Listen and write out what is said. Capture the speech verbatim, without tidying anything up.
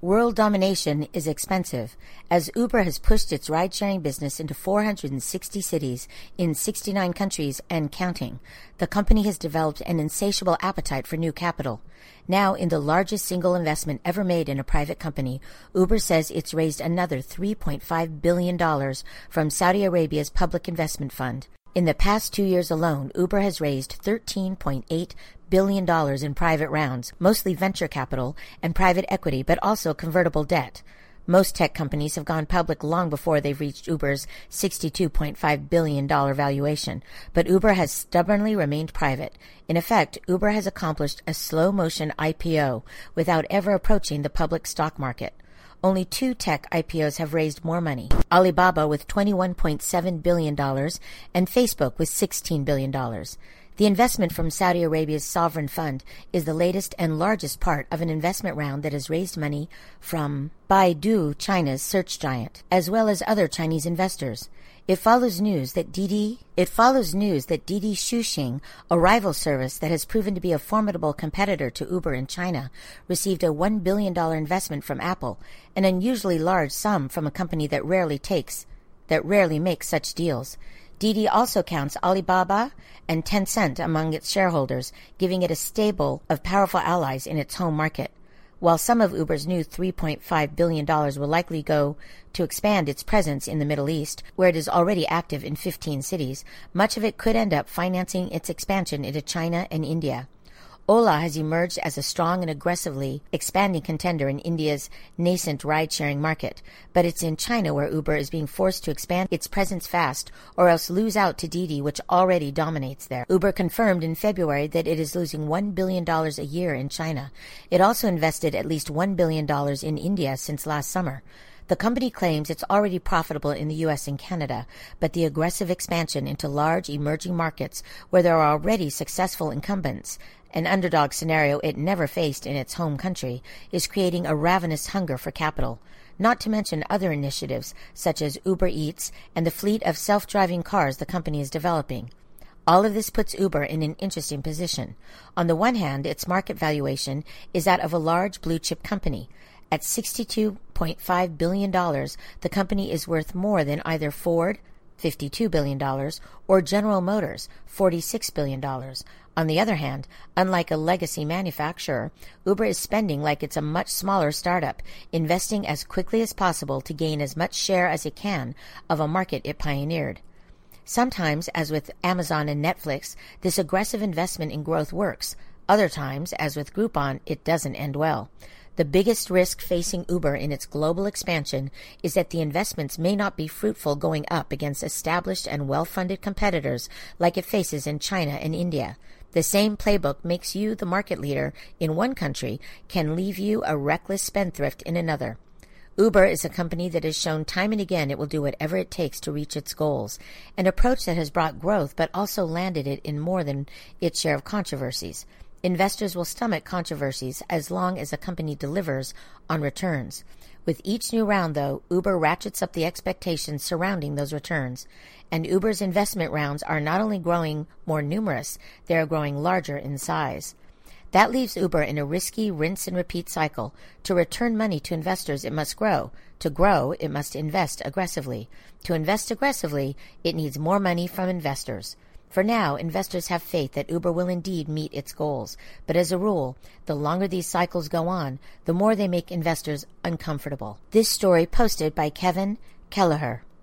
World domination is expensive, as Uber has pushed its ride-sharing business into four hundred sixty cities in sixty-nine countries and counting. The company has developed an insatiable appetite for new capital. Now, in the largest single investment ever made in a private company, Uber says it's raised another three point five billion dollars from Saudi Arabia's Public Investment Fund. In the past two years alone, Uber has raised thirteen point eight billion dollars in private rounds, mostly venture capital and private equity, but also convertible debt. Most tech companies have gone public long before they've reached Uber's sixty-two point five billion dollars valuation, but Uber has stubbornly remained private. In effect, Uber has accomplished a slow-motion I P O without ever approaching the public stock market. Only two tech I P Os have raised more money, Alibaba with twenty-one point seven billion dollars and Facebook with sixteen billion dollars. The investment from Saudi Arabia's sovereign fund is the latest and largest part of an investment round that has raised money from Baidu, China's search giant, as well as other Chinese investors. It follows news that Didi, it follows news that Didi Xuxing, a rival service that has proven to be a formidable competitor to Uber in China, received a one billion dollars investment from Apple, an unusually large sum from a company that rarely takes, that rarely makes such deals. Didi also counts Alibaba and Tencent among its shareholders, giving it a stable of powerful allies in its home market. While some of Uber's new three point five billion dollars will likely go to expand its presence in the Middle East, where it is already active in fifteen cities, much of it could end up financing its expansion into China and India. Ola has emerged as a strong and aggressively expanding contender in India's nascent ride-sharing market, but it's in China where Uber is being forced to expand its presence fast or else lose out to Didi, which already dominates there. Uber confirmed in February that it is losing one billion dollars a year in China. It also invested at least one billion dollars in India since last summer. The company claims it's already profitable in the U S and Canada, but the aggressive expansion into large emerging markets where there are already successful incumbents, an underdog scenario it never faced in its home country, is creating a ravenous hunger for capital, not to mention other initiatives such as Uber Eats and the fleet of self-driving cars the company is developing. All of this puts Uber in an interesting position. On the one hand, its market valuation is that of a large blue-chip company. At sixty-two point five billion dollars, the company is worth more than either Ford, fifty-two billion dollars, or General Motors, forty-six billion dollars. On the other hand, unlike a legacy manufacturer, Uber is spending like it's a much smaller startup, investing as quickly as possible to gain as much share as it can of a market it pioneered. Sometimes, as with Amazon and Netflix, this aggressive investment in growth works. Other times, as with Groupon, it doesn't end well. The biggest risk facing Uber in its global expansion is that the investments may not be fruitful going up against established and well-funded competitors like it faces in China and India. The same playbook makes you the market leader in one country can leave you a reckless spendthrift in another. Uber is a company that has shown time and again it will do whatever it takes to reach its goals, an approach that has brought growth but also landed it in more than its share of controversies. Investors will stomach controversies as long as a company delivers on returns. With each new round, though, Uber ratchets up the expectations surrounding those returns. And Uber's investment rounds are not only growing more numerous, they are growing larger in size. That leaves Uber in a risky rinse-and-repeat cycle. To return money to investors, it must grow. To grow, it must invest aggressively. To invest aggressively, it needs more money from investors. For now, investors have faith that Uber will indeed meet its goals. But as a rule, the longer these cycles go on, the more they make investors uncomfortable. This story posted by Kevin Kelleher.